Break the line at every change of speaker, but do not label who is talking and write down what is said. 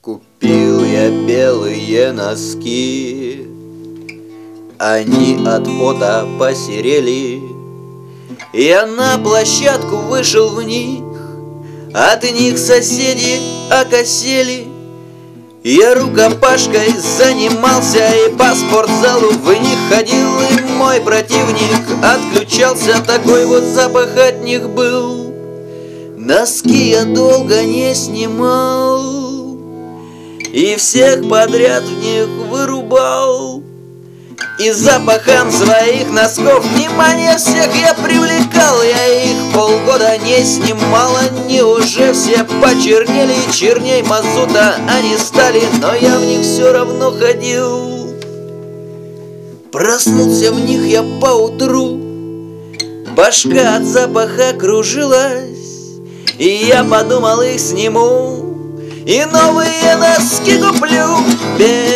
Купил я белые носки, они от пота посерели. Я на площадку вышел в них, от них соседи окосели. Я рукопашкой занимался и по спортзалу в них ходил, и мой противник отключался, такой вот запах от них был. Носки я долго не снимал и всех подряд в них вырубал. И запахом своих носков внимание всех я привлекал. Я их полгода не снимал, они уже все почернели, черней мазута они стали, но я в них все равно ходил. Проснулся в них я поутру, башка от запаха кружилась, и я подумал, их сниму и новые носки куплю.